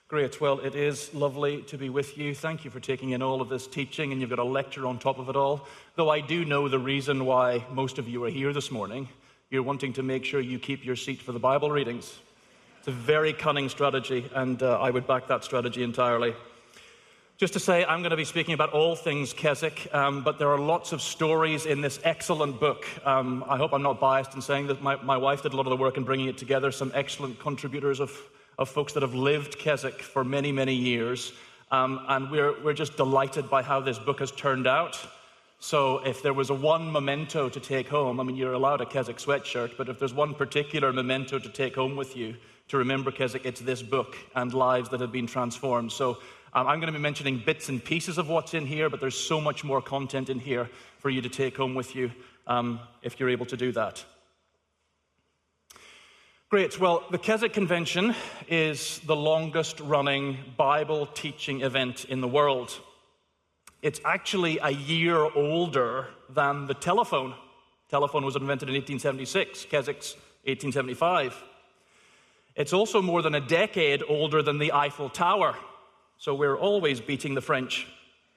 Great. Well, it is lovely to be with you. Thank you for taking in all of this teaching, and you've got a lecture on top of it all. Though I do know the reason why most of you are here this morning. You're wanting to make sure you keep your seat for the Bible readings. It's a very cunning strategy, and I would back that strategy entirely. Just to say, I'm going to be speaking about all things Keswick, but there are lots of stories in this excellent book. I hope I'm not biased in saying that my wife did a lot of the work in bringing it together, some excellent contributors of folks that have lived Keswick for many, many years. And we're just delighted by how this book has turned out. So if there was one memento to take home, I mean, you're allowed a Keswick sweatshirt, but if there's one particular memento to take home with you to remember Keswick, it's this book and lives that have been transformed. So I'm going to be mentioning bits and pieces of what's in here, but there's so much more content in here for you to take home with you if you're able to do that. Great. Well, the Keswick Convention is the longest-running Bible teaching event in the world. It's actually a year older than the telephone. Telephone was invented in 1876, Keswick's 1875. It's also more than a decade older than the Eiffel Tower, so we're always beating the French.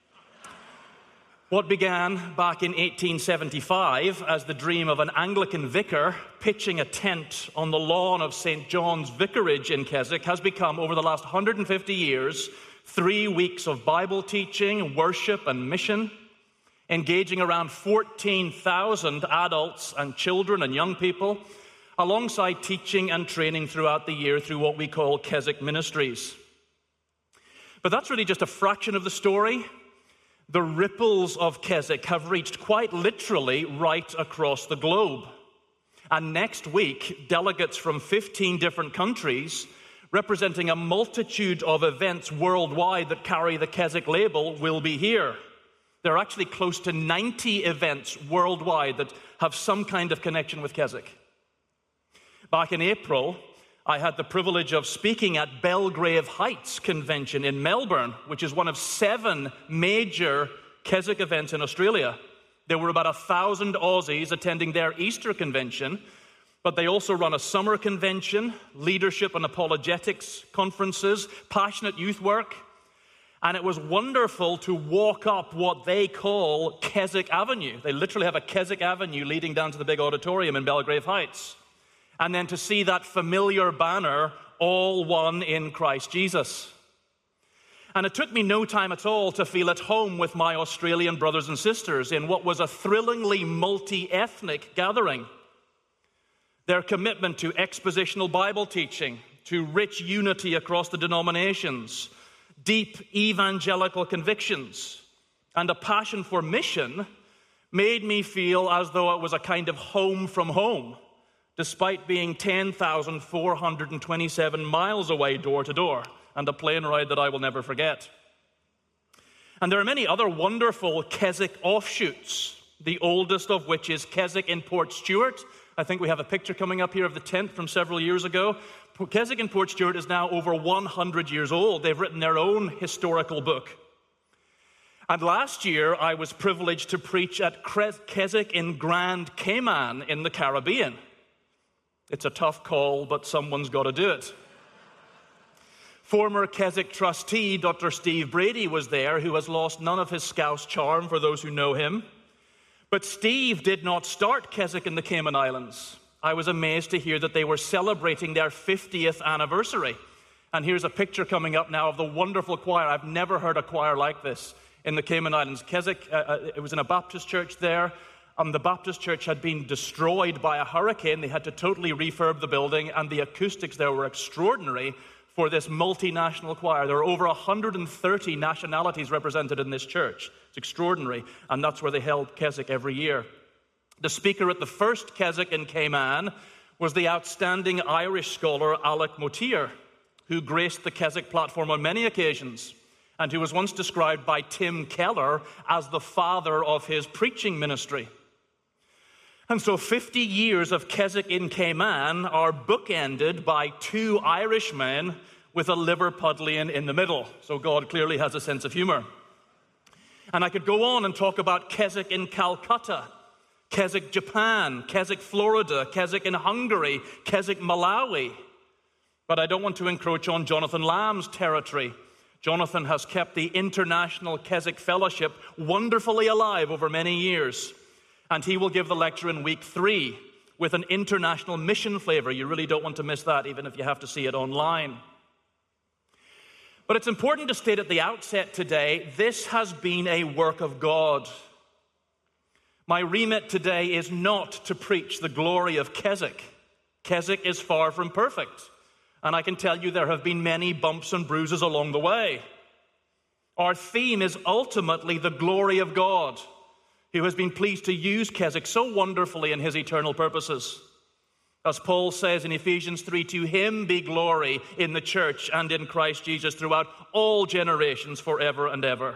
What began back in 1875 as the dream of an Anglican vicar pitching a tent on the lawn of St. John's Vicarage in Keswick has become, over the last 150 years, 3 weeks of Bible teaching, worship, and mission, engaging around 14,000 adults and children and young people, alongside teaching and training throughout the year through what we call Keswick Ministries. But that's really just a fraction of the story. The ripples of Keswick have reached quite literally right across the globe. And next week, delegates from 15 different countries, representing a multitude of events worldwide that carry the Keswick label, will be here. There are actually close to 90 events worldwide that have some kind of connection with Keswick. Back in April, I had the privilege of speaking at Belgrave Heights Convention in Melbourne, which is one of 7 major Keswick events in Australia. There were about 1,000 Aussies attending their Easter convention, but they also run a summer convention, leadership and apologetics conferences, passionate youth work, and it was wonderful to walk up what they call Keswick Avenue. They literally have a Keswick Avenue leading down to the big auditorium in Belgrave Heights. And then to see that familiar banner, all one in Christ Jesus. And it took me no time at all to feel at home with my Australian brothers and sisters in what was a thrillingly multi-ethnic gathering. Their commitment to expositional Bible teaching, to rich unity across the denominations, deep evangelical convictions, and a passion for mission made me feel as though it was a kind of home from home, despite being 10,427 miles away door to door, and a plane ride that I will never forget. And there are many other wonderful Keswick offshoots, the oldest of which is Keswick in Port Stewart. I think we have a picture coming up here of the tent from several years ago. Keswick in Port Stewart is now over 100 years old. They've written their own historical book. And last year, I was privileged to preach at Keswick in Grand Cayman in the Caribbean. It's a tough call, but someone's got to do it. Former Keswick trustee, Dr. Steve Brady, was there, who has lost none of his Scouse charm for those who know him. But Steve did not start Keswick in the Cayman Islands. I was amazed to hear that they were celebrating their 50th anniversary. And here's a picture coming up now of the wonderful choir. I've never heard a choir like this in the Cayman Islands. Keswick, it was in a Baptist church there. The Baptist church had been destroyed by a hurricane. They had to totally refurb the building, and the acoustics there were extraordinary for this multinational choir. There are over 130 nationalities represented in this church. It's extraordinary, and that's where they held Keswick every year. The speaker at the first Keswick in Cayman was the outstanding Irish scholar Alec Motyer, who graced the Keswick platform on many occasions, and who was once described by Tim Keller as the father of his preaching ministry. And so 50 years of Keswick in Cayman are bookended by 2 Irishmen with a Liverpudlian in the middle. So God clearly has a sense of humor. And I could go on and talk about Keswick in Calcutta, Keswick, Japan, Keswick, Florida, Keswick in Hungary, Keswick, Malawi. But I don't want to encroach on Jonathan Lamb's territory. Jonathan has kept the International Keswick Fellowship wonderfully alive over many years. And he will give the lecture in week 3 with an international mission flavor. You really don't want to miss that, even if you have to see it online. But it's important to state at the outset today, this has been a work of God. My remit today is not to preach the glory of Keswick. Keswick is far from perfect. And I can tell you there have been many bumps and bruises along the way. Our theme is ultimately the glory of God, who has been pleased to use Keswick so wonderfully in his eternal purposes. As Paul says in Ephesians 3, to him be glory in the church and in Christ Jesus throughout all generations forever and ever.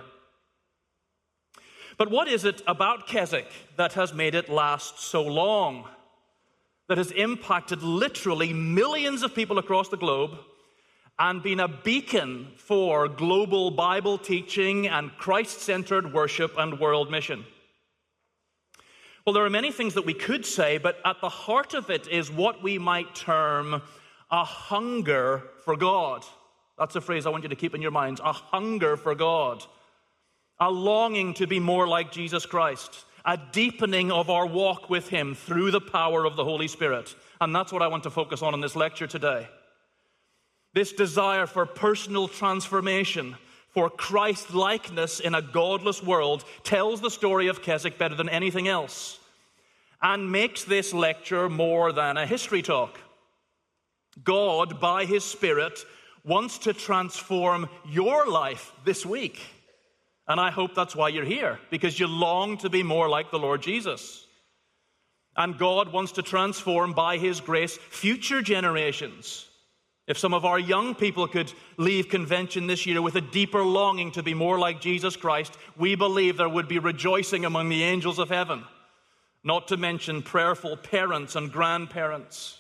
But what is it about Keswick that has made it last so long? That has impacted literally millions of people across the globe and been a beacon for global Bible teaching and Christ-centered worship and world mission? Well, there are many things that we could say, but at the heart of it is what we might term a hunger for God. That's a phrase I want you to keep in your minds, a hunger for God. A longing to be more like Jesus Christ. A deepening of our walk with him through the power of the Holy Spirit. And that's what I want to focus on in this lecture today. This desire for personal transformation, for Christ-likeness in a godless world, tells the story of Keswick better than anything else and makes this lecture more than a history talk. God, by his Spirit, wants to transform your life this week. And I hope that's why you're here, because you long to be more like the Lord Jesus. And God wants to transform, by his grace, future generations. If some of our young people could leave convention this year with a deeper longing to be more like Jesus Christ, we believe there would be rejoicing among the angels of heaven, not to mention prayerful parents and grandparents.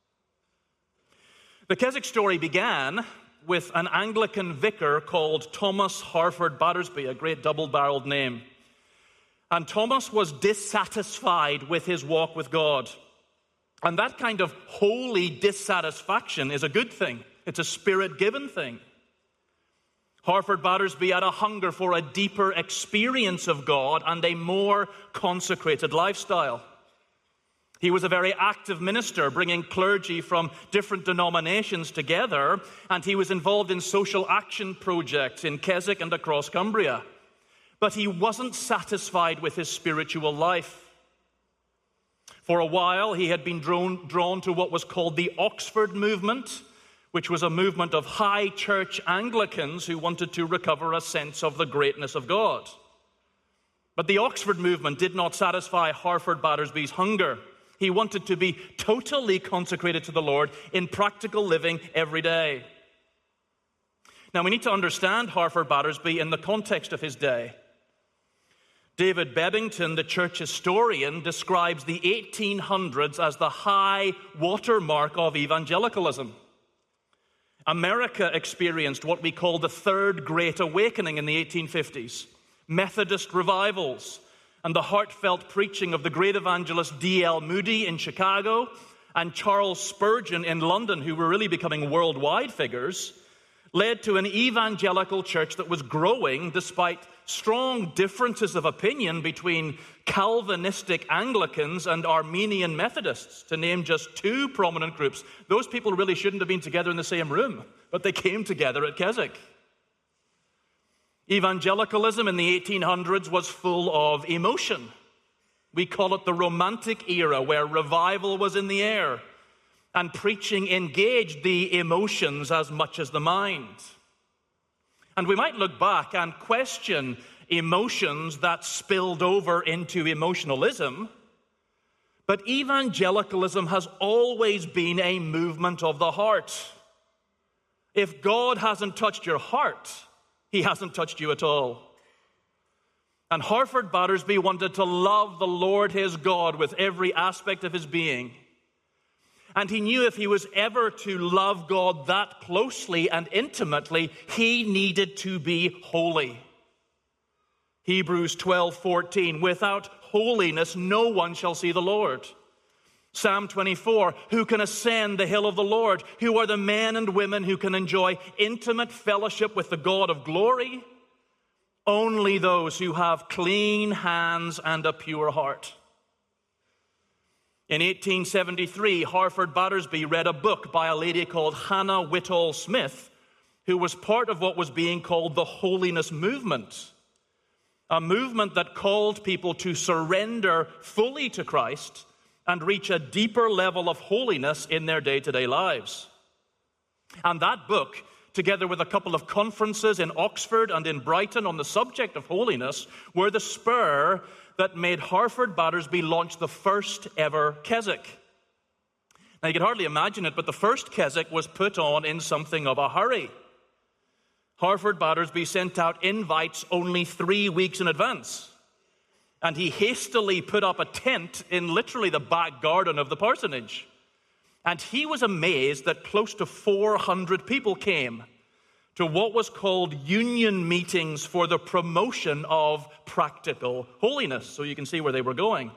The Keswick story began with an Anglican vicar called Thomas Harford Battersby, a great double-barreled name. And Thomas was dissatisfied with his walk with God. And that kind of holy dissatisfaction is a good thing. It's a spirit-given thing. Harford Battersby had a hunger for a deeper experience of God and a more consecrated lifestyle. He was a very active minister, bringing clergy from different denominations together, and he was involved in social action projects in Keswick and across Cumbria. But he wasn't satisfied with his spiritual life. For a while, he had been drawn to what was called the Oxford movement, which was a movement of high church Anglicans who wanted to recover a sense of the greatness of God. But the Oxford movement did not satisfy Harford Battersby's hunger. He wanted to be totally consecrated to the Lord in practical living every day. Now, we need to understand Harford Battersby in the context of his day. David Bebbington, the church historian, describes the 1800s as the high watermark of evangelicalism. America experienced what we call the Third Great Awakening in the 1850s, Methodist revivals, and the heartfelt preaching of the great evangelist D.L. Moody in Chicago and Charles Spurgeon in London, who were really becoming worldwide figures, led to an evangelical church that was growing despite strong differences of opinion between Calvinistic Anglicans and Armenian Methodists, to name just two prominent groups. Those people really shouldn't have been together in the same room, but they came together at Keswick. Evangelicalism in the 1800s was full of emotion. We call it the Romantic era, where revival was in the air and preaching engaged the emotions as much as the mind. And we might look back and question emotions that spilled over into emotionalism, but evangelicalism has always been a movement of the heart. If God hasn't touched your heart, he hasn't touched you at all. And Harford Battersby wanted to love the Lord his God with every aspect of his being. And he knew if he was ever to love God that closely and intimately, he needed to be holy. Hebrews 12:14, without holiness no one shall see the Lord. Psalm 24, who can ascend the hill of the Lord? Who are the men and women who can enjoy intimate fellowship with the God of glory? Only those who have clean hands and a pure heart. In 1873, Harford Battersby read a book by a lady called Hannah Whitall Smith, who was part of what was being called the Holiness Movement, a movement that called people to surrender fully to Christ and reach a deeper level of holiness in their day-to-day lives. And that book, together with a couple of conferences in Oxford and in Brighton on the subject of holiness, were the spur that made Harford Battersby launch the first ever Keswick. Now, you can hardly imagine it, but the first Keswick was put on in something of a hurry. Harford Battersby sent out invites only 3 weeks in advance, and he hastily put up a tent in literally the back garden of the parsonage. And he was amazed that close to 400 people came to what was called union meetings for the promotion of practical holiness. So you can see where they were going.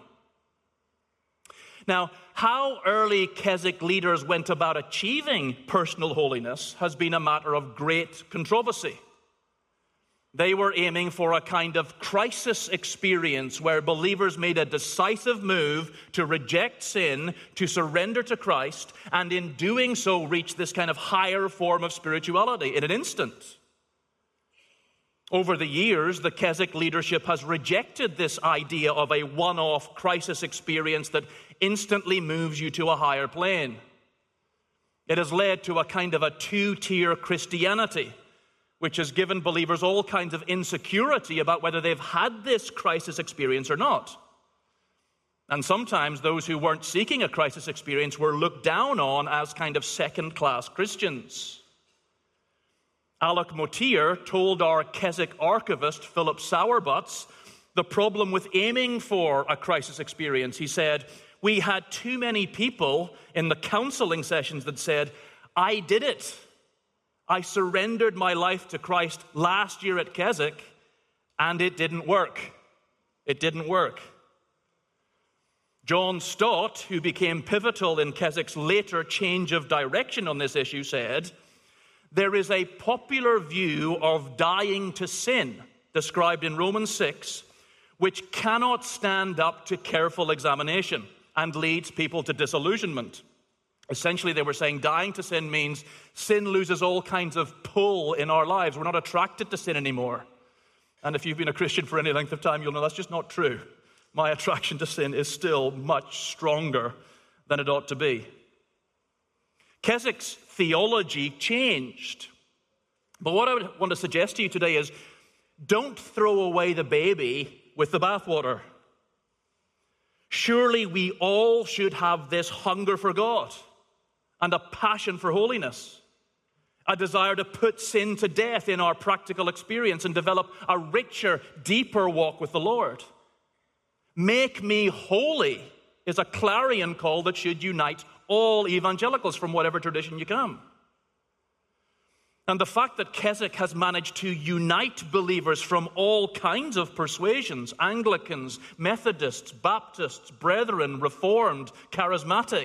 Now, how early Keswick leaders went about achieving personal holiness has been a matter of great controversy. They were aiming for a kind of crisis experience where believers made a decisive move to reject sin, to surrender to Christ, and in doing so reach this kind of higher form of spirituality in an instant. Over the years, the Keswick leadership has rejected this idea of a one-off crisis experience that instantly moves you to a higher plane. It has led to a kind of a two-tier Christianity, which has given believers all kinds of insecurity about whether they've had this crisis experience or not. And sometimes those who weren't seeking a crisis experience were looked down on as kind of second-class Christians. Alec Mottier told our Keswick archivist, Philip Sauerbutz, the problem with aiming for a crisis experience. He said, "We had too many people in the counseling sessions that said, 'I did it. I surrendered my life to Christ last year at Keswick, and it didn't work. It didn't work.'" John Stott, who became pivotal in Keswick's later change of direction on this issue, said, "There is a popular view of dying to sin, described in Romans 6, which cannot stand up to careful examination and leads people to disillusionment." Essentially, they were saying dying to sin means sin loses all kinds of pull in our lives. We're not attracted to sin anymore. And if you've been a Christian for any length of time, you'll know that's just not true. My attraction to sin is still much stronger than it ought to be. Keswick's theology changed. But what I would want to suggest to you today is don't throw away the baby with the bathwater. Surely we all should have this hunger for God and a passion for holiness, a desire to put sin to death in our practical experience and develop a richer, deeper walk with the Lord. Make me holy is a clarion call that should unite all evangelicals from whatever tradition you come. And the fact that Keswick has managed to unite believers from all kinds of persuasions, Anglicans, Methodists, Baptists, Brethren, Reformed, Charismatic,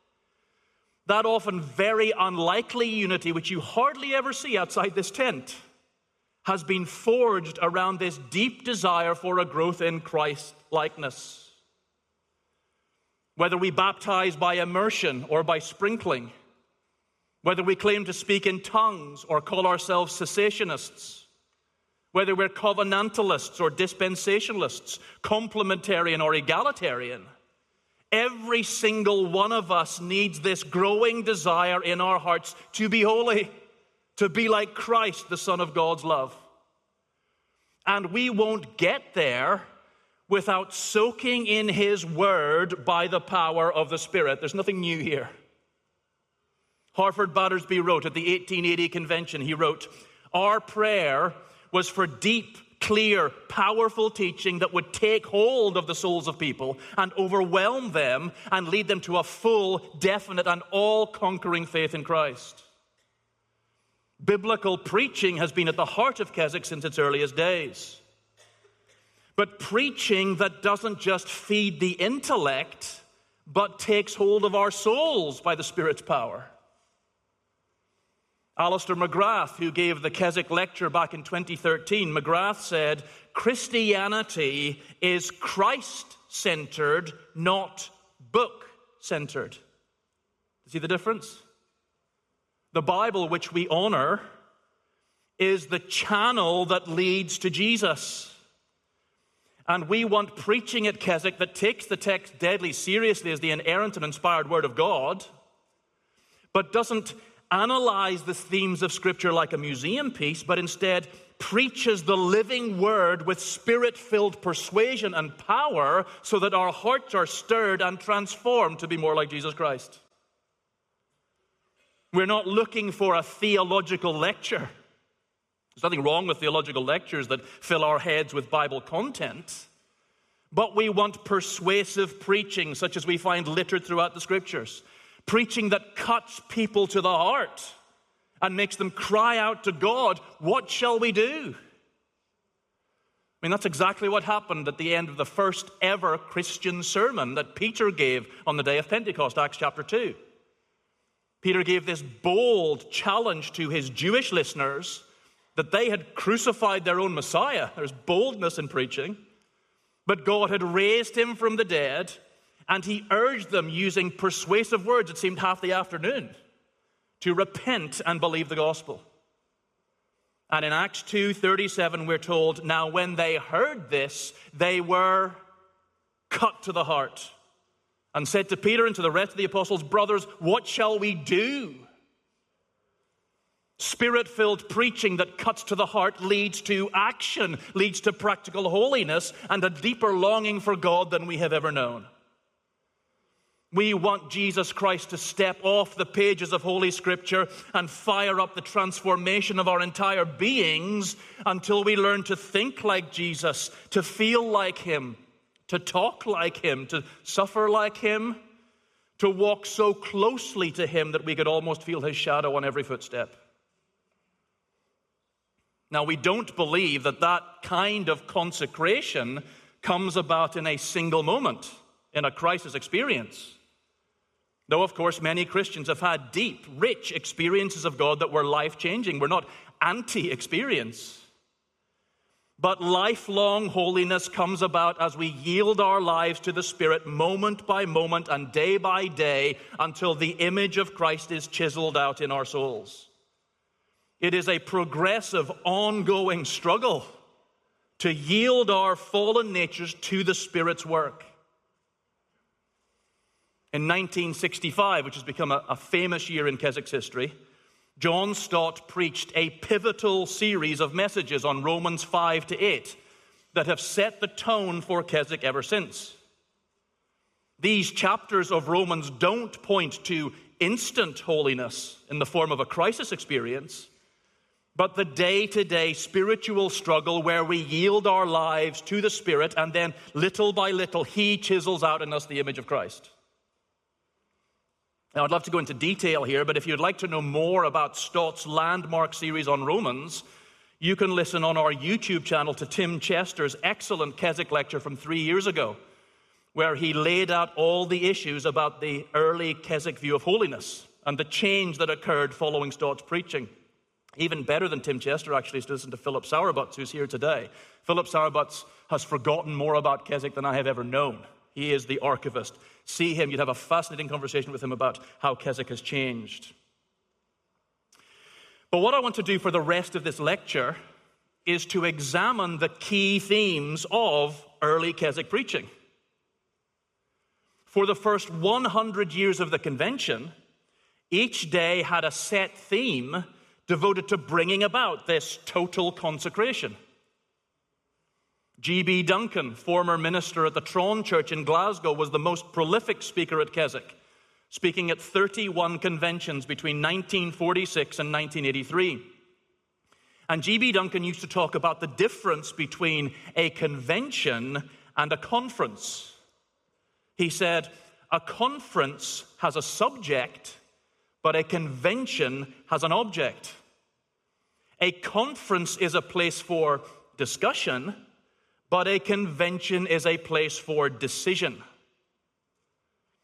that often very unlikely unity, which you hardly ever see outside this tent, has been forged around this deep desire for a growth in Christ-likeness. Whether we baptize by immersion or by sprinkling, whether we claim to speak in tongues or call ourselves cessationists, whether we're covenantalists or dispensationalists, complementarian or egalitarian, every single one of us needs this growing desire in our hearts to be holy, to be like Christ, the Son of God's love. And we won't get there without soaking in His Word by the power of the Spirit. There's nothing new here. Harford Battersby wrote at the 1880 convention, he wrote, "Our prayer was for deep, clear, powerful teaching that would take hold of the souls of people and overwhelm them and lead them to a full, definite, and all-conquering faith in Christ." Biblical preaching has been at the heart of Keswick since its earliest days. But preaching that doesn't just feed the intellect, but takes hold of our souls by the Spirit's power. Alistair McGrath, who gave the Keswick lecture back in 2013, McGrath said, Christianity is Christ-centered, not book-centered. See the difference? The Bible, which we honor, is the channel that leads to Jesus. And we want preaching at Keswick that takes the text deadly seriously as the inerrant and inspired Word of God, but doesn't analyze the themes of Scripture like a museum piece, but instead preaches the living Word with Spirit-filled persuasion and power so that our hearts are stirred and transformed to be more like Jesus Christ. We're not looking for a theological lecture. There's nothing wrong with theological lectures that fill our heads with Bible content, but we want persuasive preaching such as we find littered throughout the Scriptures. Preaching that cuts people to the heart and makes them cry out to God, what shall we do? I mean, that's exactly what happened at the end of the first ever Christian sermon that Peter gave on the day of Pentecost, Acts chapter 2. Peter gave this bold challenge to his Jewish listeners that they had crucified their own Messiah. There's boldness in preaching. But God had raised him from the dead, and he urged them using persuasive words, it seemed half the afternoon, to repent and believe the gospel. And in Acts 2:37, we're told, now when they heard this, they were cut to the heart and said to Peter and to the rest of the apostles, brothers, what shall we do? Spirit-filled preaching that cuts to the heart leads to action, leads to practical holiness and a deeper longing for God than we have ever known. We want Jesus Christ to step off the pages of Holy Scripture and fire up the transformation of our entire beings until we learn to think like Jesus, to feel like Him, to talk like Him, to suffer like Him, to walk so closely to Him that we could almost feel His shadow on every footstep. Now, we don't believe that that kind of consecration comes about in a single moment, in a crisis experience. Though, of course, many Christians have had deep, rich experiences of God that were life-changing. We're not anti-experience. But lifelong holiness comes about as we yield our lives to the Spirit moment by moment and day by day until the image of Christ is chiseled out in our souls. It is a progressive, ongoing struggle to yield our fallen natures to the Spirit's work. In 1965, which has become a famous year in Keswick's history, John Stott preached a pivotal series of messages on Romans 5-8 that have set the tone for Keswick ever since. These chapters of Romans don't point to instant holiness in the form of a crisis experience, but the day-to-day spiritual struggle where we yield our lives to the Spirit and then little by little He chisels out in us the image of Christ. Now, I'd love to go into detail here, but if you'd like to know more about Stott's landmark series on Romans, you can listen on our YouTube channel to Tim Chester's excellent Keswick lecture from 3 years ago, where he laid out all the issues about the early Keswick view of holiness and the change that occurred following Stott's preaching. Even better than Tim Chester, actually, is to listen to Philip Sauerbutz, who's here today. Philip Sauerbutz has forgotten more about Keswick than I have ever known. He is the archivist. See him. You'd have a fascinating conversation with him about how Keswick has changed. But what I want to do for the rest of this lecture is to examine the key themes of early Keswick preaching. For the first 100 years of the convention, each day had a set theme devoted to bringing about this total consecration. G.B. Duncan, former minister at the Tron Church in Glasgow, was the most prolific speaker at Keswick, speaking at 31 conventions between 1946 and 1983. And G.B. Duncan used to talk about the difference between a convention and a conference. He said, a conference has a subject, but a convention has an object. A conference is a place for discussion, but a convention is a place for decision.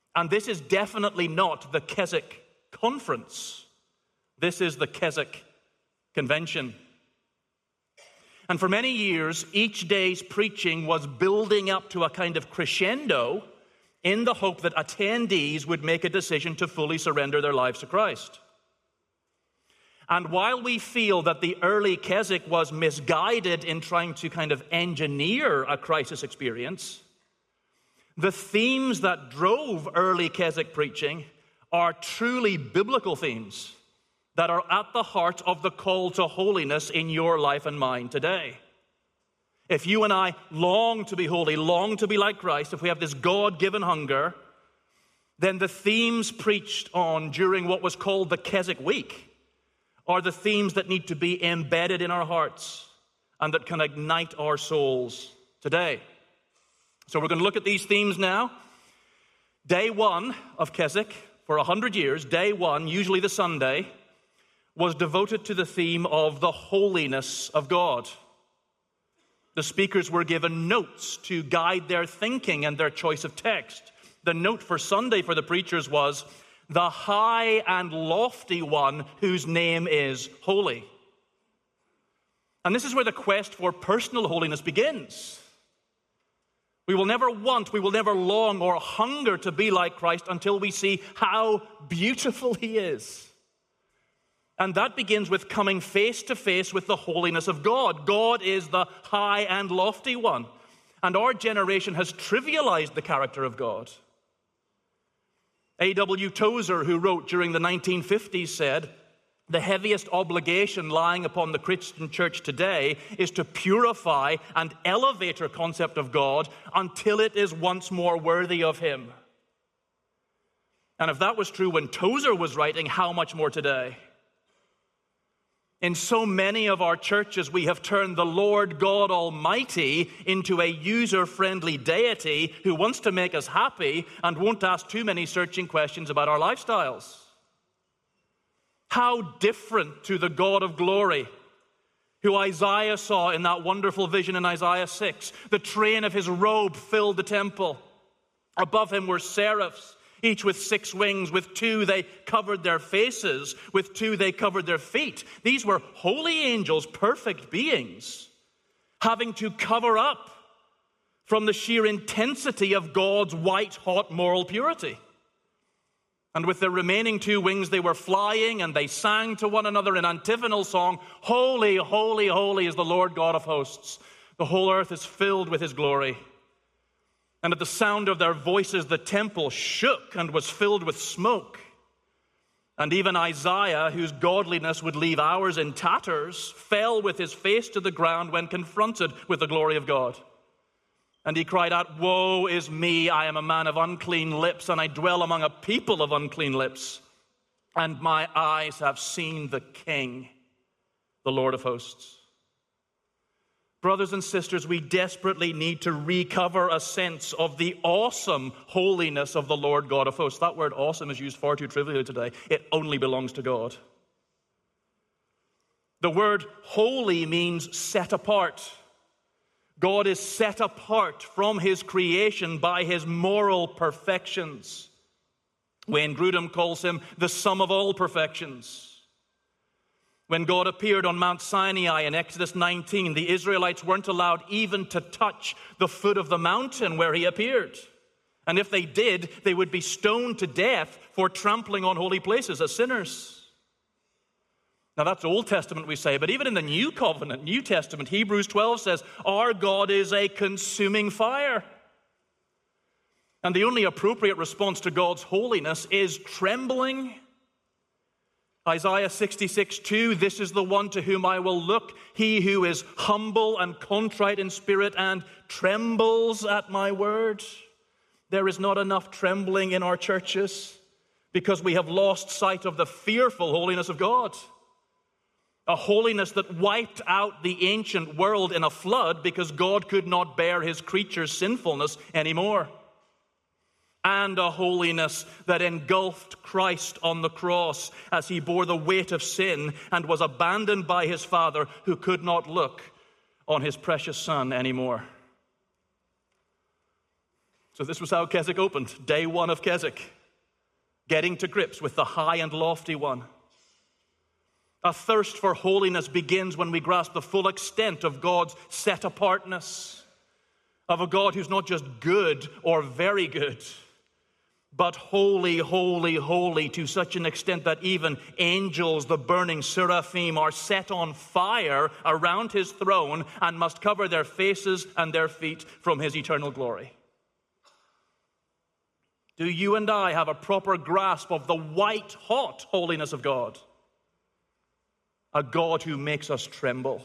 And this is definitely not the Keswick Conference. This is the Keswick Convention. And for many years, each day's preaching was building up to a kind of crescendo in the hope that attendees would make a decision to fully surrender their lives to Christ. And while we feel that the early Keswick was misguided in trying to kind of engineer a crisis experience, the themes that drove early Keswick preaching are truly biblical themes that are at the heart of the call to holiness in your life and mine today. If you and I long to be holy, long to be like Christ, if we have this God-given hunger, then the themes preached on during what was called the Keswick Week are the themes that need to be embedded in our hearts and that can ignite our souls today. So we're going to look at these themes now. Day one of Keswick, for 100 years, day one, usually the Sunday, was devoted to the theme of the holiness of God. The speakers were given notes to guide their thinking and their choice of text. The note for Sunday for the preachers was, "The high and lofty one whose name is holy." And this is where the quest for personal holiness begins. We will never want, we will never long or hunger to be like Christ until we see how beautiful he is. And that begins with coming face to face with the holiness of God. God is the high and lofty one. And our generation has trivialized the character of God. A.W. Tozer, who wrote during the 1950s, said, "The heaviest obligation lying upon the Christian church today is to purify and elevate her concept of God until it is once more worthy of him." And if that was true when Tozer was writing, how much more today? In so many of our churches, we have turned the Lord God Almighty into a user-friendly deity who wants to make us happy and won't ask too many searching questions about our lifestyles. How different to the God of glory, who Isaiah saw in that wonderful vision in Isaiah 6. The train of his robe filled the temple. Above him were seraphs, each with 6 wings. With 2 they covered their faces. With 2 they covered their feet. These were holy angels, perfect beings, having to cover up from the sheer intensity of God's white-hot moral purity. And with their remaining 2 wings they were flying, and they sang to one another in antiphonal song, "Holy, holy, holy is the Lord God of hosts. The whole earth is filled with his glory." And at the sound of their voices, the temple shook and was filled with smoke. And even Isaiah, whose godliness would leave ours in tatters, fell with his face to the ground when confronted with the glory of God. And he cried out, "Woe is me, I am a man of unclean lips, and I dwell among a people of unclean lips. And my eyes have seen the King, the Lord of hosts." Brothers and sisters, we desperately need to recover a sense of the awesome holiness of the Lord God of hosts. That word awesome is used far too trivially today. It only belongs to God. The word holy means set apart. God is set apart from his creation by his moral perfections. Wayne Grudem calls him the sum of all perfections. When God appeared on Mount Sinai in Exodus 19, the Israelites weren't allowed even to touch the foot of the mountain where he appeared. And if they did, they would be stoned to death for trampling on holy places as sinners. Now that's Old Testament, we say, but even in the New Covenant, New Testament, Hebrews 12 says, our God is a consuming fire. And the only appropriate response to God's holiness is trembling. Isaiah 66:2, "This is the one to whom I will look, he who is humble and contrite in spirit and trembles at my word." There is not enough trembling in our churches because we have lost sight of the fearful holiness of God. A holiness that wiped out the ancient world in a flood because God could not bear his creatures' sinfulness anymore. And a holiness that engulfed Christ on the cross as he bore the weight of sin and was abandoned by his Father, who could not look on his precious Son anymore. So this was how Keswick opened, day one of Keswick, getting to grips with the high and lofty one. A thirst for holiness begins when we grasp the full extent of God's set-apartness, of a God who's not just good or very good, but holy, holy, holy to such an extent that even angels, the burning seraphim, are set on fire around his throne and must cover their faces and their feet from his eternal glory. Do you and I have a proper grasp of the white-hot holiness of God? A God who makes us tremble.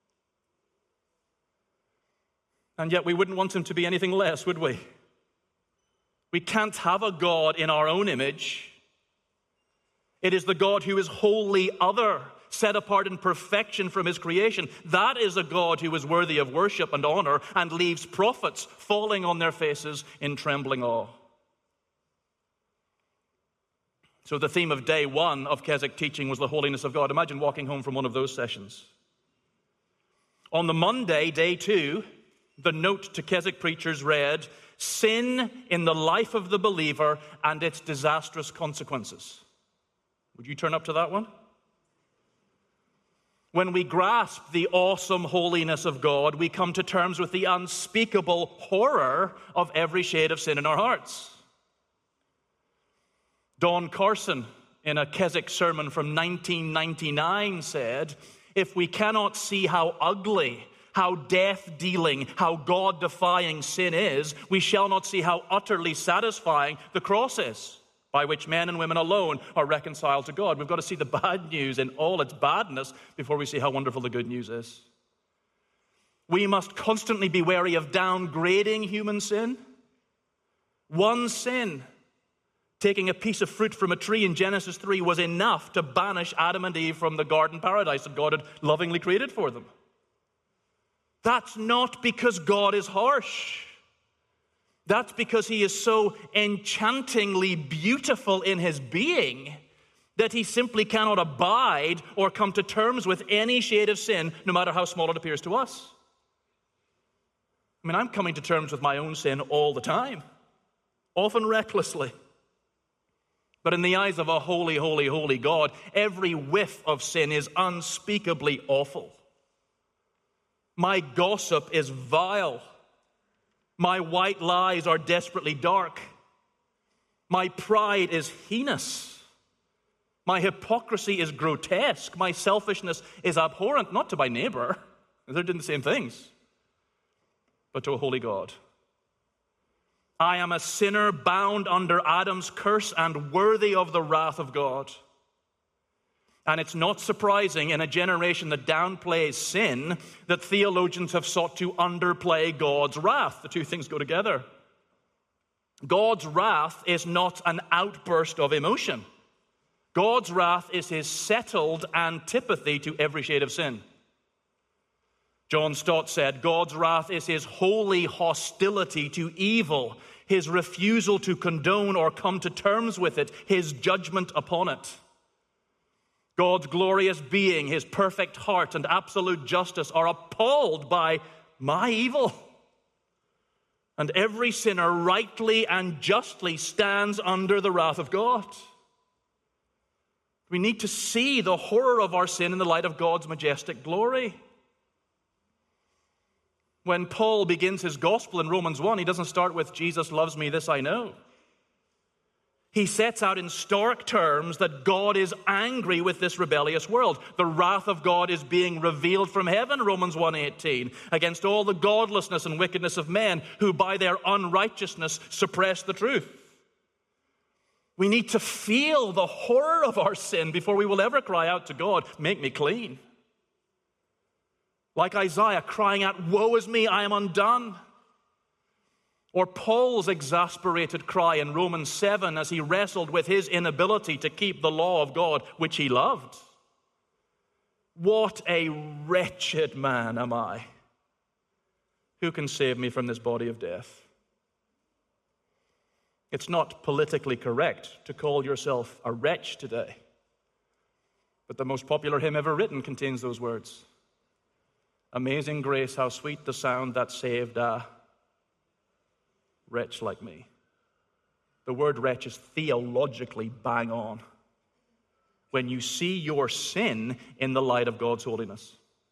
And yet we wouldn't want him to be anything less, would we? We can't have a God in our own image. It is the God who is wholly other, set apart in perfection from his creation. That is a God who is worthy of worship and honor and leaves prophets falling on their faces in trembling awe. So the theme of day one of Keswick teaching was the holiness of God. Imagine walking home from one of those sessions. On the Monday, day two, the note to Keswick preachers read, "Sin in the life of the believer and its disastrous consequences." Would you turn up to that one? When we grasp the awesome holiness of God, we come to terms with the unspeakable horror of every shade of sin in our hearts. Don Carson, in a Keswick sermon from 1999, said, "If we cannot see how ugly, how death-dealing, how God-defying sin is, we shall not see how utterly satisfying the cross is, by which men and women alone are reconciled to God." We've got to see the bad news in all its badness before we see how wonderful the good news is. We must constantly be wary of downgrading human sin. One sin, taking a piece of fruit from a tree in Genesis 3, was enough to banish Adam and Eve from the garden paradise that God had lovingly created for them. That's not because God is harsh. That's because he is so enchantingly beautiful in his being that he simply cannot abide or come to terms with any shade of sin, no matter how small it appears to us. I mean, I'm coming to terms with my own sin all the time, often recklessly. But in the eyes of a holy, holy, holy God, every whiff of sin is unspeakably awful. My gossip is vile. My white lies are desperately dark. My pride is heinous. My hypocrisy is grotesque. My selfishness is abhorrent, not to my neighbor. They're doing the same things, but to a holy God. I am a sinner bound under Adam's curse and worthy of the wrath of God. And it's not surprising in a generation that downplays sin that theologians have sought to underplay God's wrath. The two things go together. God's wrath is not an outburst of emotion. God's wrath is his settled antipathy to every shade of sin. John Stott said, God's wrath is his holy hostility to evil, his refusal to condone or come to terms with it, his judgment upon it. God's glorious being, his perfect heart and absolute justice are appalled by my evil. And every sinner rightly and justly stands under the wrath of God. We need to see the horror of our sin in the light of God's majestic glory. When Paul begins his gospel in Romans 1, he doesn't start with, Jesus loves me, this I know. He sets out in stark terms that God is angry with this rebellious world. The wrath of God is being revealed from heaven, Romans 1:18, against all the godlessness and wickedness of men who by their unrighteousness suppress the truth. We need to feel the horror of our sin before we will ever cry out to God, make me clean. Like Isaiah crying out, woe is me, I am undone. Or Paul's exasperated cry in Romans 7 as he wrestled with his inability to keep the law of God, which he loved. What a wretched man am I. Who can save me from this body of death? It's not politically correct to call yourself a wretch today. But the most popular hymn ever written contains those words. Amazing grace, how sweet the sound that saved a wretch like me. The word wretch is theologically bang on when you see your sin in the light of God's holiness.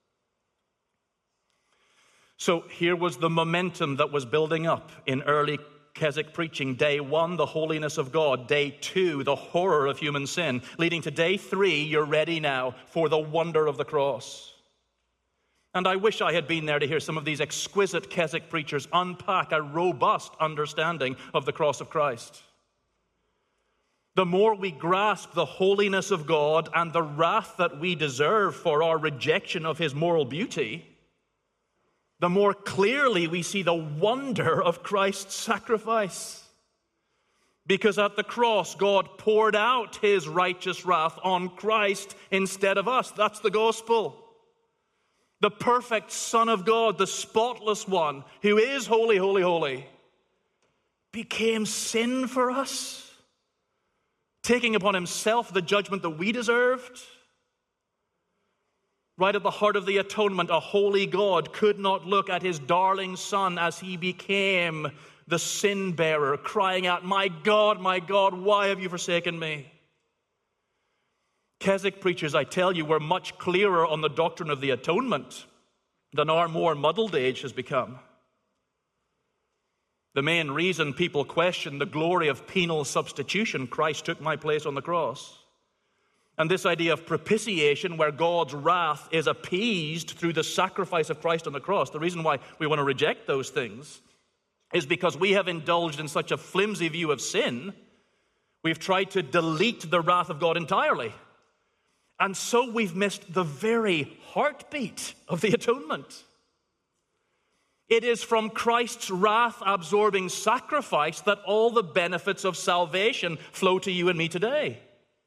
So here was the momentum that was building up in early Keswick preaching. Day 1, the holiness of God. Day 2, the horror of human sin. Leading to day 3, you're ready now for the wonder of the cross. And I wish I had been there to hear some of these exquisite Keswick preachers unpack a robust understanding of the cross of Christ. The more we grasp the holiness of God and the wrath that we deserve for our rejection of his moral beauty, the more clearly we see the wonder of Christ's sacrifice. Because at the cross, God poured out his righteous wrath on Christ instead of us. That's the gospel. The perfect Son of God, the spotless one, who is holy, holy, holy, became sin for us, taking upon himself the judgment that we deserved. Right at the heart of the atonement, a holy God could not look at his darling Son as he became the sin bearer, crying out, my God, why have you forsaken me?" Keswick preachers, I tell you, were much clearer on the doctrine of the atonement than our more muddled age has become. The main reason people question the glory of penal substitution, Christ took my place on the cross, and this idea of propitiation, where God's wrath is appeased through the sacrifice of Christ on the cross, the reason why we want to reject those things is because we have indulged in such a flimsy view of sin, we've tried to delete the wrath of God entirely. And so we've missed the very heartbeat of the atonement. It is from Christ's wrath-absorbing sacrifice that all the benefits of salvation flow to you and me today.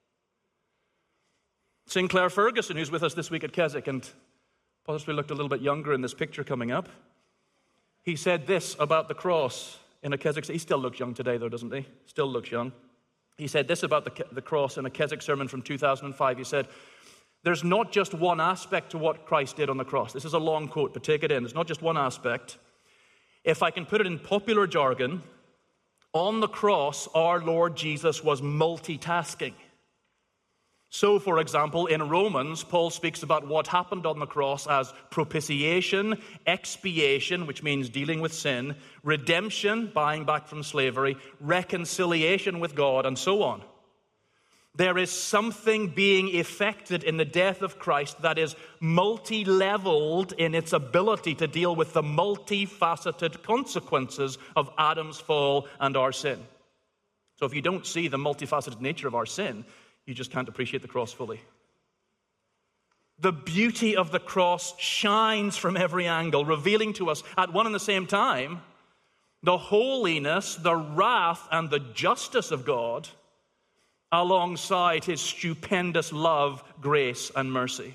Sinclair Ferguson, who's with us this week at Keswick and possibly looked a little bit younger in this picture coming up, he said this about the cross in a Keswick. He still looks young today, though, doesn't he? Still looks young. He said this about the cross in a Keswick sermon from 2005. He said, "There's not just one aspect to what Christ did on the cross." This is a long quote, but take it in. There's not just one aspect. If I can put it in popular jargon, on the cross, our Lord Jesus was multitasking. So, for example, in Romans, Paul speaks about what happened on the cross as propitiation, expiation, which means dealing with sin, redemption, buying back from slavery, reconciliation with God, and so on. There is something being effected in the death of Christ that is multi-leveled in its ability to deal with the multifaceted consequences of Adam's fall and our sin. So if you don't see the multifaceted nature of our sin, you just can't appreciate the cross fully. The beauty of the cross shines from every angle, revealing to us at one and the same time the holiness, the wrath, and the justice of God alongside his stupendous love, grace, and mercy.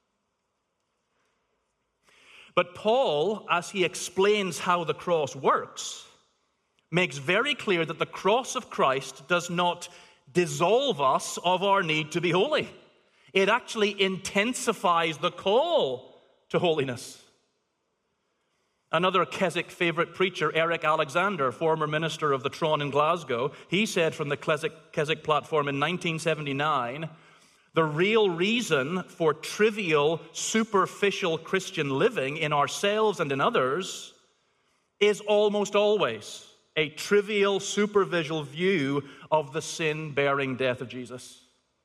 But Paul, as he explains how the cross works, makes very clear that the cross of Christ does not dissolve us of our need to be holy. It actually intensifies the call to holiness. Another Keswick favorite preacher, Eric Alexander, former minister of the Tron in Glasgow, he said from the Keswick platform in 1979, the real reason for trivial, superficial Christian living in ourselves and in others is almost always a trivial, superficial view of the sin-bearing death of Jesus.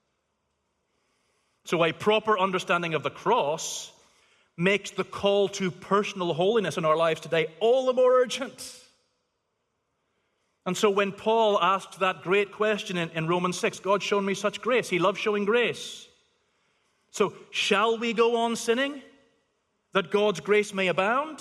So a proper understanding of the cross makes the call to personal holiness in our lives today all the more urgent. And so when Paul asked that great question in Romans 6, God's shown me such grace. He loves showing grace. So shall we go on sinning that God's grace may abound?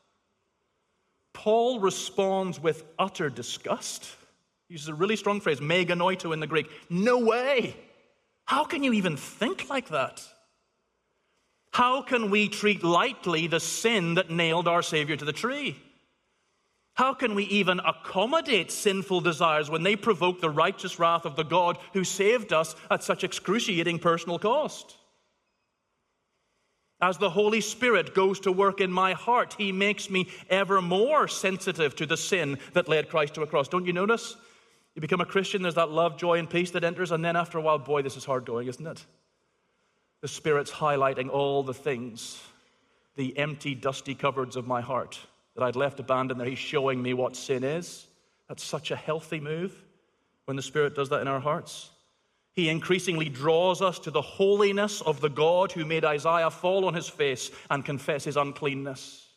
Paul responds with utter disgust. He uses a really strong phrase, meganoito in the Greek. No way. How can you even think like that? How can we treat lightly the sin that nailed our Savior to the tree? How can we even accommodate sinful desires when they provoke the righteous wrath of the God who saved us at such excruciating personal cost? As the Holy Spirit goes to work in my heart, he makes me ever more sensitive to the sin that led Christ to a cross. Don't you notice? You become a Christian, there's that love, joy, and peace that enters, and then after a while, boy, this is hard going, isn't it? The Spirit's highlighting all the things, the empty, dusty cupboards of my heart that I'd left abandoned there. He's showing me what sin is. That's such a healthy move when the Spirit does that in our hearts. He increasingly draws us to the holiness of the God who made Isaiah fall on his face and confess his uncleanness.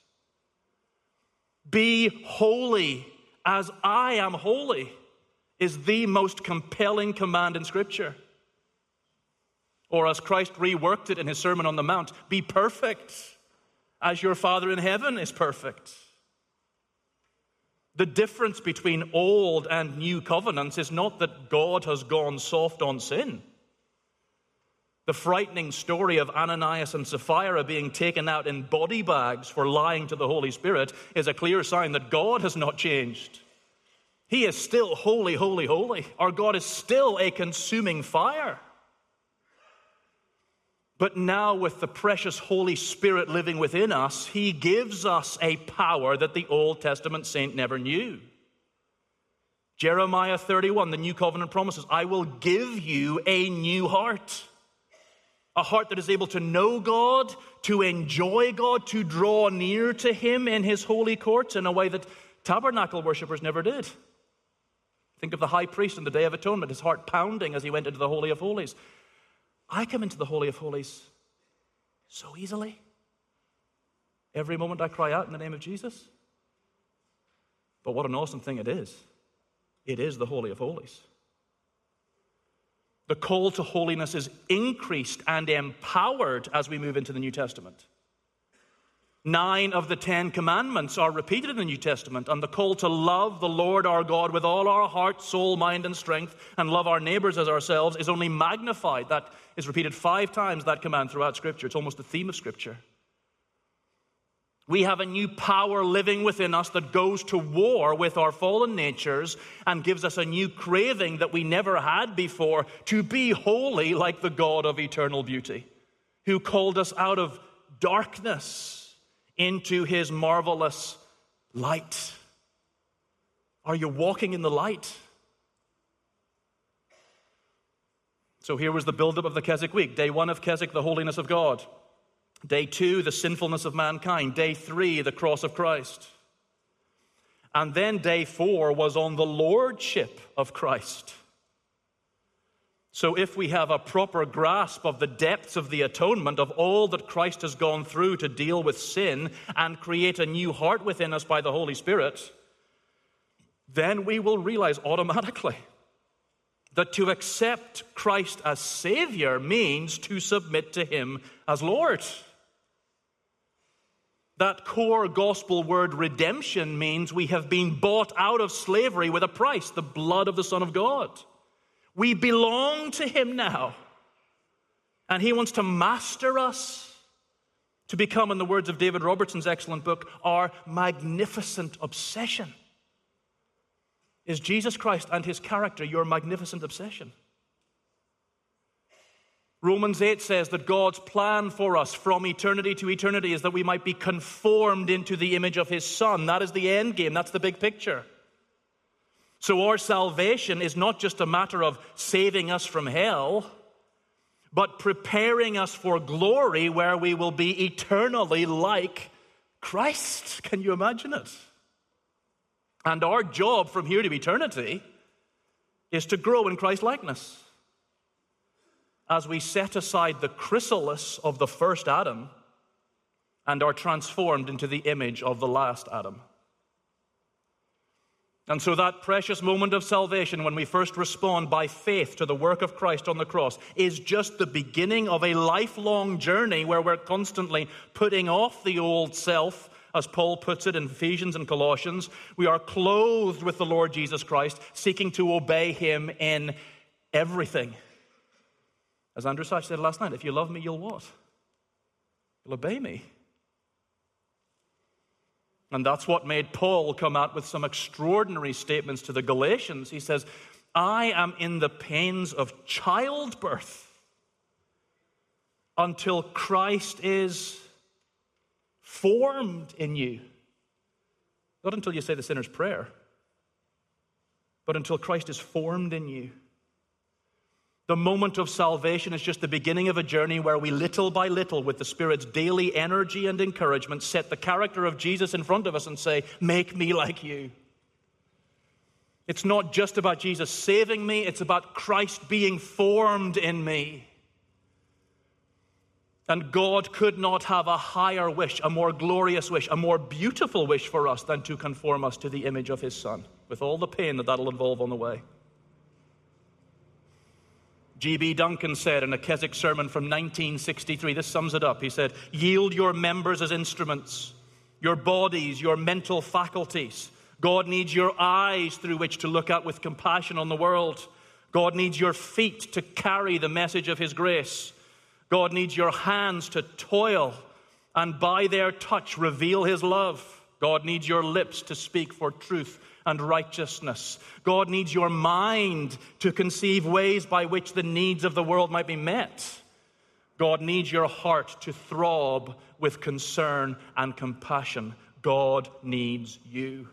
Be holy as I am holy is the most compelling command in Scripture. Or as Christ reworked it in his Sermon on the Mount, be perfect as your Father in heaven is perfect. The difference between old and new covenants is not that God has gone soft on sin. The frightening story of Ananias and Sapphira being taken out in body bags for lying to the Holy Spirit is a clear sign that God has not changed. He is still holy, holy, holy. Our God is still a consuming fire. But now with the precious Holy Spirit living within us, he gives us a power that the Old Testament saint never knew. Jeremiah 31, the New Covenant promises, I will give you a new heart. A heart that is able to know God, to enjoy God, to draw near to him in his holy courts in a way that tabernacle worshippers never did. Think of the high priest on the Day of Atonement, his heart pounding as he went into the Holy of Holies. I come into the Holy of Holies so easily. Every moment I cry out in the name of Jesus. But what an awesome thing it is. It is the Holy of Holies. The call to holiness is increased and empowered as we move into the New Testament. 9 of the 10 commandments are repeated in the New Testament, and the call to love the Lord our God with all our heart, soul, mind, and strength, and love our neighbors as ourselves is only magnified. That is repeated 5 times, that command, throughout Scripture. It's almost the theme of Scripture. We have a new power living within us that goes to war with our fallen natures and gives us a new craving that we never had before to be holy like the God of eternal beauty, who called us out of darkness into his marvelous light. Are you walking in the light? So here was the buildup of the Keswick week. Day 1 of Keswick, the holiness of God. Day 2, the sinfulness of mankind. Day 3, the cross of Christ. And then day 4 was on the lordship of Christ. So if we have a proper grasp of the depths of the atonement, of all that Christ has gone through to deal with sin and create a new heart within us by the Holy Spirit, then we will realize automatically that to accept Christ as Savior means to submit to him as Lord. That core gospel word redemption means we have been bought out of slavery with a price, the blood of the Son of God. We belong to him now. And he wants to master us to become, in the words of David Robertson's excellent book, our magnificent obsession. Is Jesus Christ and his character your magnificent obsession? Romans 8 says that God's plan for us from eternity to eternity is that we might be conformed into the image of his Son. That is the end game. That's the big picture. So our salvation is not just a matter of saving us from hell, but preparing us for glory where we will be eternally like Christ. Can you imagine it? And our job from here to eternity is to grow in Christ-likeness as we set aside the chrysalis of the first Adam and are transformed into the image of the last Adam. And so that precious moment of salvation when we first respond by faith to the work of Christ on the cross is just the beginning of a lifelong journey where we're constantly putting off the old self, as Paul puts it in Ephesians and Colossians. We are clothed with the Lord Jesus Christ, seeking to obey him in everything. As Andrew Sachs said last night, if you love me, you'll what? You'll obey me. And that's what made Paul come out with some extraordinary statements to the Galatians. He says, I am in the pains of childbirth until Christ is formed in you. Not until you say the sinner's prayer, but until Christ is formed in you. The moment of salvation is just the beginning of a journey where we little by little, with the Spirit's daily energy and encouragement, set the character of Jesus in front of us and say, make me like you. It's not just about Jesus saving me, it's about Christ being formed in me. And God could not have a higher wish, a more glorious wish, a more beautiful wish for us than to conform us to the image of his Son, with all the pain that that'll involve on the way. G.B. Duncan said in a Keswick sermon from 1963, this sums it up. He said, yield your members as instruments, your bodies, your mental faculties. God needs your eyes through which to look out with compassion on the world. God needs your feet to carry the message of his grace. God needs your hands to toil and by their touch reveal his love. God needs your lips to speak for truth and righteousness. God needs your mind to conceive ways by which the needs of the world might be met. God needs your heart to throb with concern and compassion. God needs you.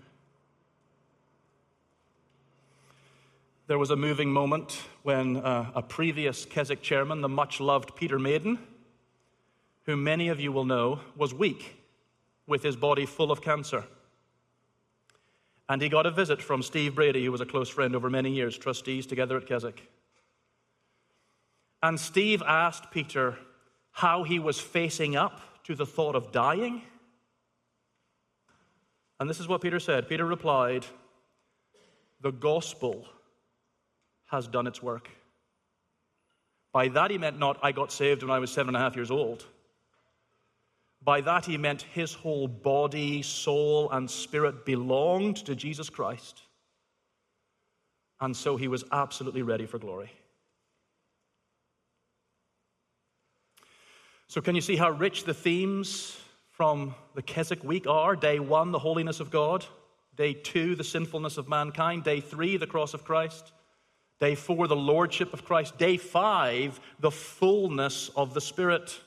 There was a moving moment when a previous Keswick chairman, the much-loved Peter Maiden, whom many of you will know, was weak with his body full of cancer. And he got a visit from Steve Brady, who was a close friend over many years, trustees together at Keswick. And Steve asked Peter how he was facing up to the thought of dying. And this is what Peter said. Peter replied, the gospel has done its work. By that he meant not I got saved when I was 7.5 years old. By that he meant his whole body, soul, and spirit belonged to Jesus Christ. And so he was absolutely ready for glory. So can you see how rich the themes from the Keswick week are? Day 1, the holiness of God. Day 2, the sinfulness of mankind. Day 3, the cross of Christ. Day 4, the lordship of Christ. Day 5, the fullness of the Spirit.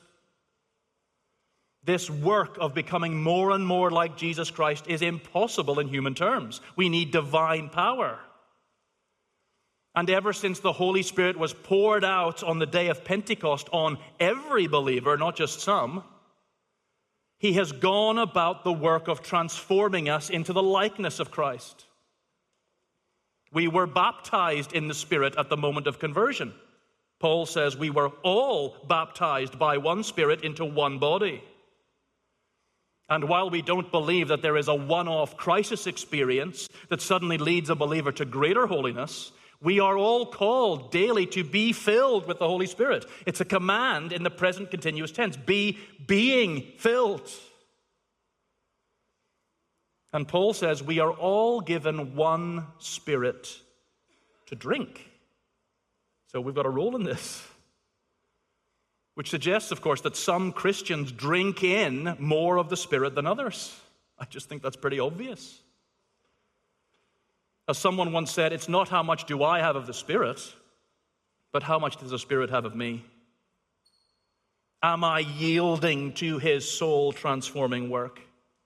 This work of becoming more and more like Jesus Christ is impossible in human terms. We need divine power. And ever since the Holy Spirit was poured out on the day of Pentecost on every believer, not just some, he has gone about the work of transforming us into the likeness of Christ. We were baptized in the Spirit at the moment of conversion. Paul says we were all baptized by one Spirit into one body. And while we don't believe that there is a one-off crisis experience that suddenly leads a believer to greater holiness, we are all called daily to be filled with the Holy Spirit. It's a command in the present continuous tense. Be being filled. And Paul says we are all given one Spirit to drink. So we've got a role in this. Which suggests, of course, that some Christians drink in more of the Spirit than others. I just think that's pretty obvious. As someone once said, it's not how much do I have of the Spirit, but how much does the Spirit have of me? Am I yielding to his soul-transforming work?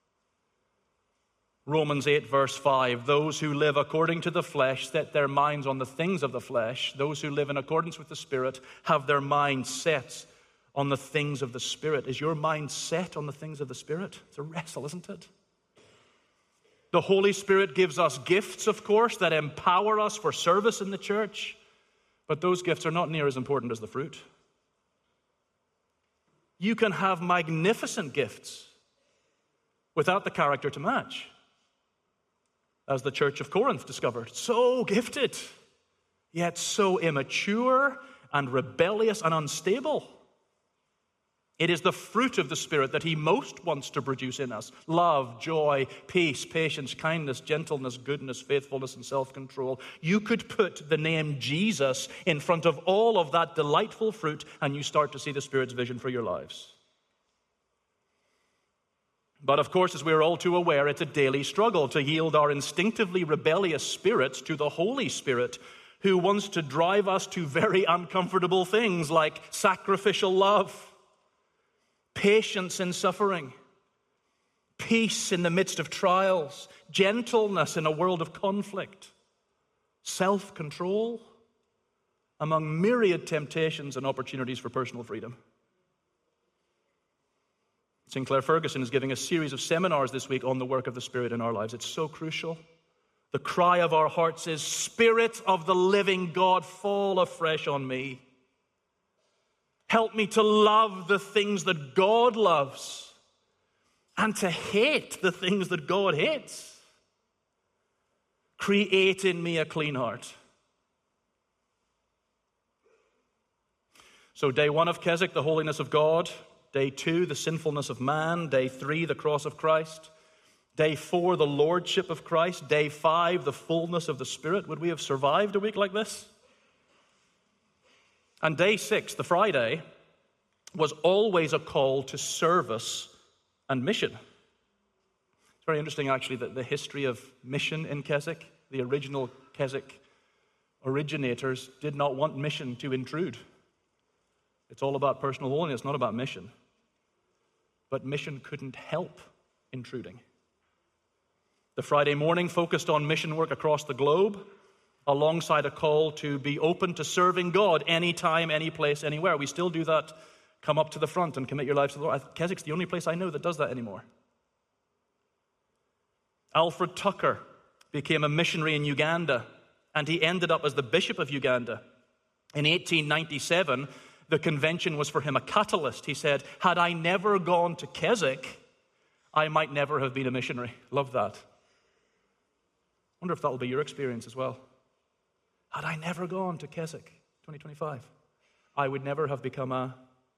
Romans 8, verse 5, those who live according to the flesh set their minds on the things of the flesh. Those who live in accordance with the Spirit have their minds set on the things of the Spirit. Is your mind set on the things of the Spirit? It's a wrestle, isn't it? The Holy Spirit gives us gifts, of course, that empower us for service in the church, but those gifts are not near as important as the fruit. You can have magnificent gifts without the character to match. As the church of Corinth discovered, so gifted, yet so immature and rebellious and unstable. It is the fruit of the Spirit that he most wants to produce in us. Love, joy, peace, patience, kindness, gentleness, goodness, faithfulness, and self-control. You could put the name Jesus in front of all of that delightful fruit, and you start to see the Spirit's vision for your lives. But of course, as we're all too aware, it's a daily struggle to yield our instinctively rebellious spirits to the Holy Spirit, who wants to drive us to very uncomfortable things like sacrificial love, patience in suffering, peace in the midst of trials, gentleness in a world of conflict, self-control, among myriad temptations and opportunities for personal freedom. Sinclair Ferguson is giving a series of seminars this week on the work of the Spirit in our lives. It's so crucial. The cry of our hearts is, Spirit of the living God, fall afresh on me. Help me to love the things that God loves and to hate the things that God hates. Create in me a clean heart. So day 1 of Keswick, the holiness of God. Day 2, the sinfulness of man. Day 3, the cross of Christ. Day 4, the lordship of Christ. Day 5, the fullness of the Spirit. Would we have survived a week like this? And day 6, the Friday, was always a call to service and mission. It's very interesting, actually, that the history of mission in Keswick, the original Keswick originators did not want mission to intrude. It's all about personal holiness, not about mission. But mission couldn't help intruding. The Friday morning focused on mission work across the globe, alongside a call to be open to serving God anytime, any place, anywhere. We still do that. Come up to the front and commit your lives to the Lord. Keswick's the only place I know that does that anymore. Alfred Tucker became a missionary in Uganda, and he ended up as the Bishop of Uganda. In 1897, the convention was for him a catalyst. He said, had I never gone to Keswick, I might never have been a missionary. Love that. Wonder if that will be your experience as well. Had I never gone to Keswick 2025, I would never have become a...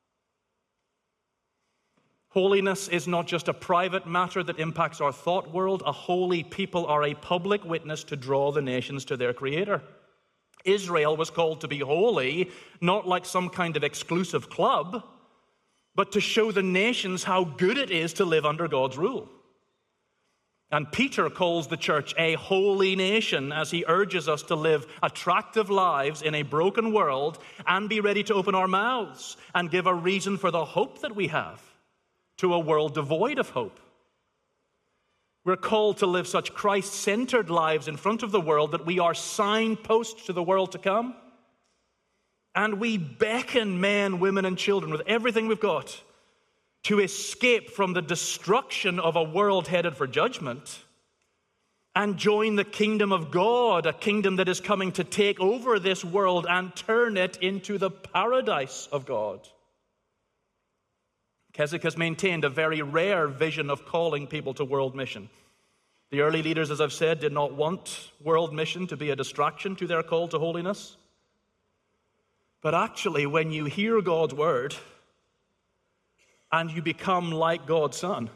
Holiness is not just a private matter that impacts our thought world. A holy people are a public witness to draw the nations to their Creator. Israel was called to be holy, not like some kind of exclusive club, but to show the nations how good it is to live under God's rule. And Peter calls the church a holy nation as he urges us to live attractive lives in a broken world and be ready to open our mouths and give a reason for the hope that we have to a world devoid of hope. We're called to live such Christ-centered lives in front of the world that we are signposts to the world to come. And we beckon men, women, and children with everything we've got to escape from the destruction of a world headed for judgment and join the kingdom of God, a kingdom that is coming to take over this world and turn it into the paradise of God. Keswick has maintained a very rare vision of calling people to world mission. The early leaders, as I've said, did not want world mission to be a distraction to their call to holiness. But actually, when you hear God's word and you become like God's son,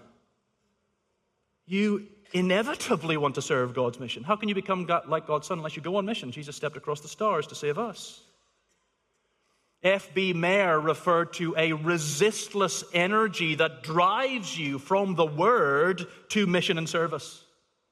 you inevitably want to serve God's mission. How can you become like God's son unless you go on mission? Jesus stepped across the stars to save us. F.B. Mayer referred to a resistless energy that drives you from the Word to mission and service.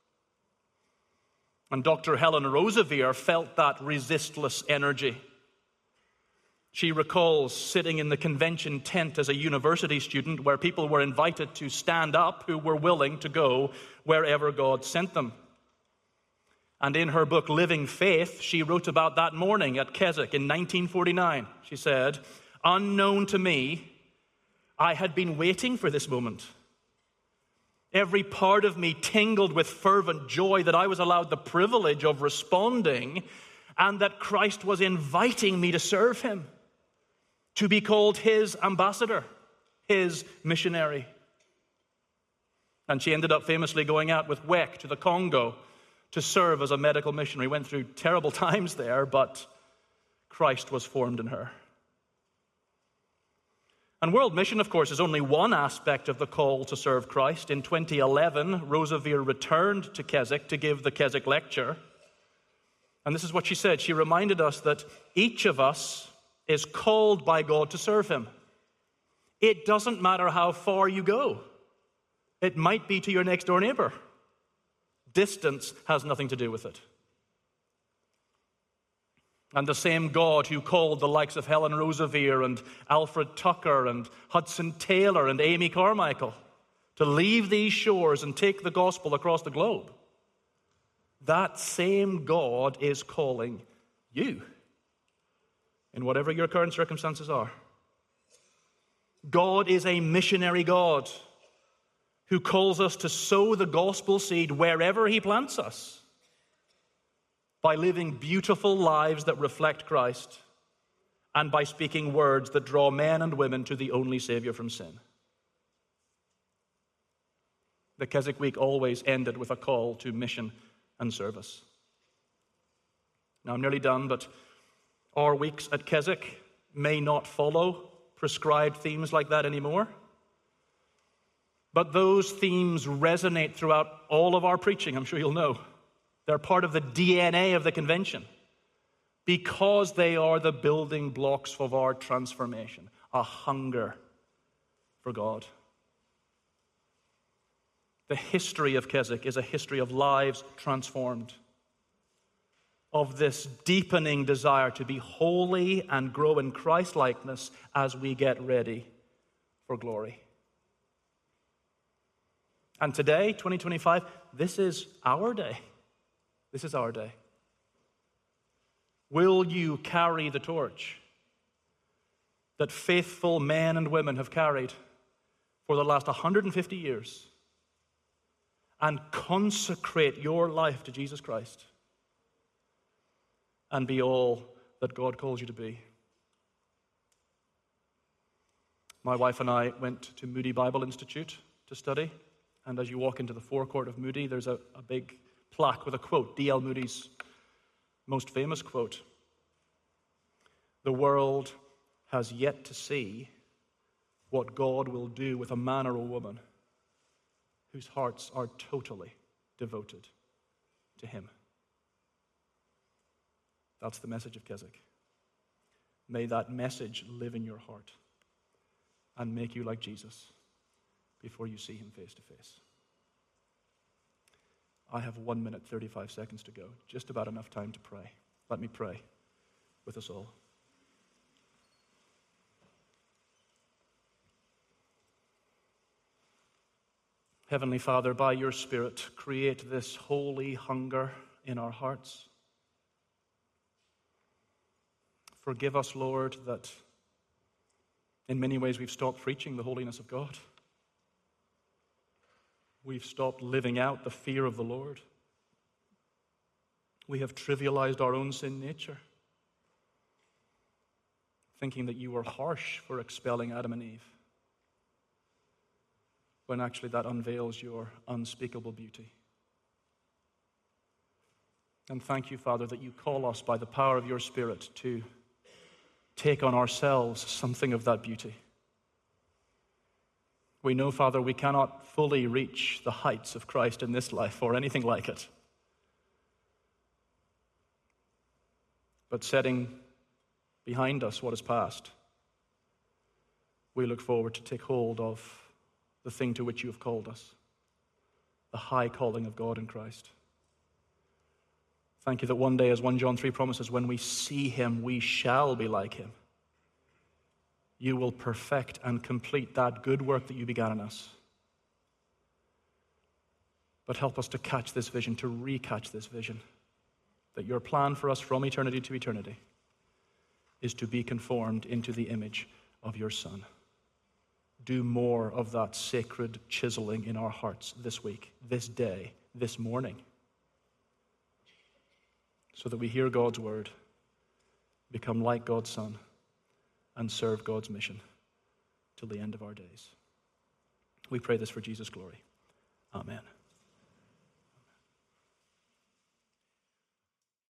And Dr. Helen Roseveare felt that resistless energy. She recalls sitting in the convention tent as a university student where people were invited to stand up who were willing to go wherever God sent them. And in her book, Living Faith, she wrote about that morning at Keswick in 1949. She said, unknown to me, I had been waiting for this moment. Every part of me tingled with fervent joy that I was allowed the privilege of responding and that Christ was inviting me to serve him, to be called his ambassador, his missionary. And she ended up famously going out with WEC to the Congo to serve as a medical missionary. Went through terrible times there, but Christ was formed in her. And world mission, of course, is only one aspect of the call to serve Christ. In 2011, Roseveare returned to Keswick to give the Keswick lecture. And this is what she said. She reminded us that each of us is called by God to serve him. It doesn't matter how far you go. It might be to your next door neighbor. Distance has nothing to do with it. And the same God who called the likes of Helen Roseveare and Alfred Tucker and Hudson Taylor and Amy Carmichael to leave these shores and take the gospel across the globe, that same God is calling you in whatever your current circumstances are. God is a missionary God who calls us to sow the gospel seed wherever he plants us by living beautiful lives that reflect Christ and by speaking words that draw men and women to the only Savior from sin. The Keswick Week always ended with a call to mission and service. Now, I'm nearly done, but our weeks at Keswick may not follow prescribed themes like that anymore. But those themes resonate throughout all of our preaching, I'm sure you'll know. They're part of the DNA of the convention because they are the building blocks of our transformation, a hunger for God. The history of Keswick is a history of lives transformed, of this deepening desire to be holy and grow in Christ-likeness as we get ready for glory. And today, 2025, this is our day. This is our day. Will you carry the torch that faithful men and women have carried for the last 150 years and consecrate your life to Jesus Christ and be all that God calls you to be? My wife and I went to Moody Bible Institute to study, and as you walk into the forecourt of Moody, there's a big plaque with a quote, D.L. Moody's most famous quote: "The world has yet to see what God will do with a man or a woman whose hearts are totally devoted to him." That's the message of Keswick. May that message live in your heart and make you like Jesus before you see him face to face. I have 1 minute, 35 seconds to go. Just about enough time to pray. Let me pray with us all. Heavenly Father, by your Spirit, create this holy hunger in our hearts. Forgive us, Lord, that in many ways we've stopped preaching the holiness of God. We've stopped living out the fear of the Lord. We have trivialized our own sin nature, thinking that you were harsh for expelling Adam and Eve, when actually that unveils your unspeakable beauty. And thank you, Father, that you call us by the power of your Spirit to take on ourselves something of that beauty. We know, Father, we cannot fully reach the heights of Christ in this life or anything like it. But setting behind us what is past, we look forward to take hold of the thing to which you have called us, the high calling of God in Christ. Thank you that one day, as 1 John 3 promises, when we see him, we shall be like him. You will perfect and complete that good work that you began in us. But help us to catch this vision, to recatch this vision, that your plan for us from eternity to eternity is to be conformed into the image of your Son. Do more of that sacred chiseling in our hearts this week, this day, this morning, so that we hear God's word, become like God's Son, and serve God's mission till the end of our days. We pray this for Jesus' glory. Amen.